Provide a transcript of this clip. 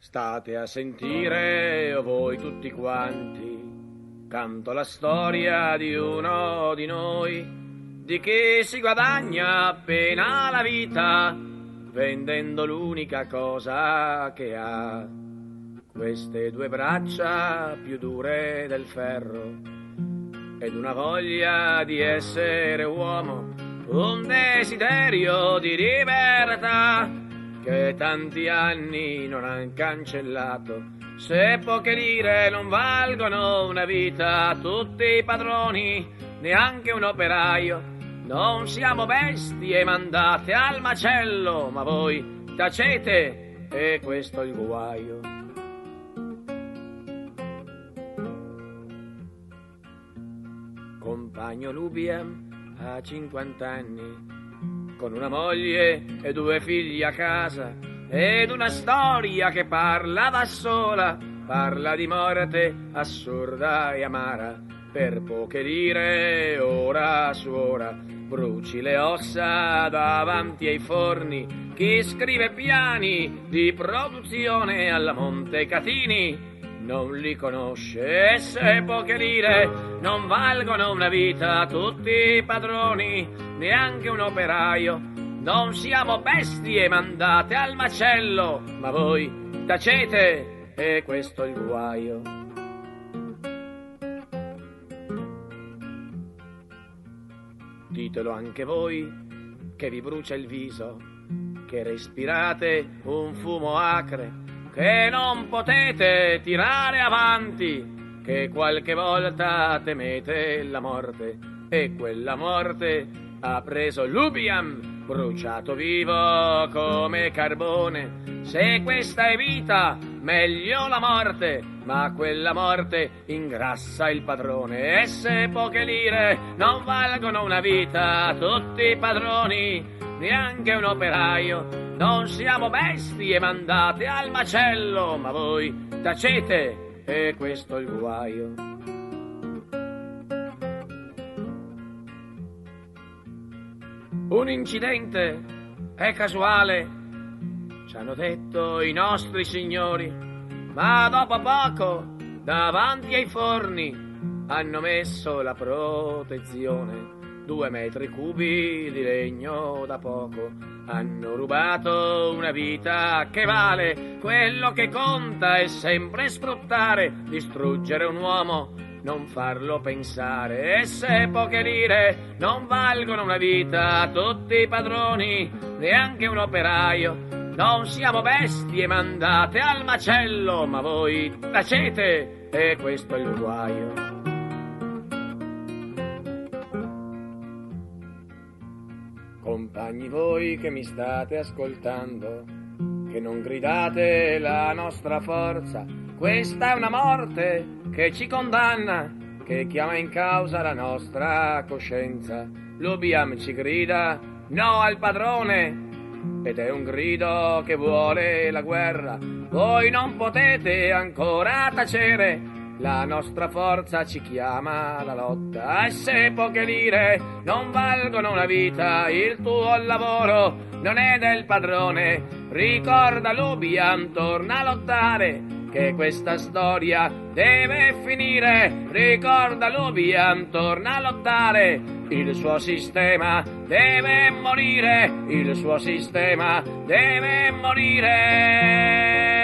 State a sentire voi tutti quanti, canto la storia di uno di noi, di chi si guadagna appena la vita, vendendo l'unica cosa che ha. Queste due braccia più dure del ferro, ed una voglia di essere uomo, un desiderio di libertà, che tanti anni non han cancellato. Se poche lire non valgono una vita, tutti padroni, neanche un operaio. Non siamo bestie mandate al macello, ma voi tacete e questo è il guaio. Compagno Lubiam ha 50 anni, con una moglie e 2 figli a casa, ed una storia che parla da sola, parla di morte assurda e amara. Per poche lire, ora su ora, bruci le ossa davanti ai forni, chi scrive piani di produzione alla Montecatini non li conosce. E se poche lire non valgono una vita, tutti padroni, neanche un operaio. Non siamo bestie mandate al macello, ma voi tacete e questo è il guaio. Ditelo anche voi che vi brucia il viso, che respirate un fumo acre, che non potete tirare avanti, che qualche volta temete la morte, e quella morte ha preso Lubiam, bruciato vivo come carbone. Se questa è vita, meglio la morte, ma quella morte ingrassa il padrone. E se poche lire non valgono una vita, tutti padroni, neanche un operaio. Non siamo bestie mandate al macello, ma voi tacete e questo è il guaio. Un incidente è casuale, ci hanno detto i nostri signori, ma dopo poco davanti ai forni hanno messo la protezione. 2 metri cubi di legno da poco, hanno rubato una vita che vale. Quello che conta è sempre sfruttare, distruggere un uomo, non farlo pensare. E se poche lire non valgono una vita, tutti padroni, neanche un operaio. Non siamo bestie mandate al macello, ma voi tacete e questo è il guaio. Compagni voi che mi state ascoltando, che non gridate la nostra forza, questa è una morte che ci condanna, che chiama in causa la nostra coscienza. Lubiam ci grida no al padrone, ed è un grido che vuole la guerra. Voi non potete ancora tacere, la nostra forza ci chiama alla lotta. E se poche lire non valgono una vita, il tuo lavoro non è del padrone. Ricorda Lubiam, torna a lottare, che questa storia deve finire. Ricorda Lubiam, torna a lottare, il suo sistema deve morire, il suo sistema deve morire.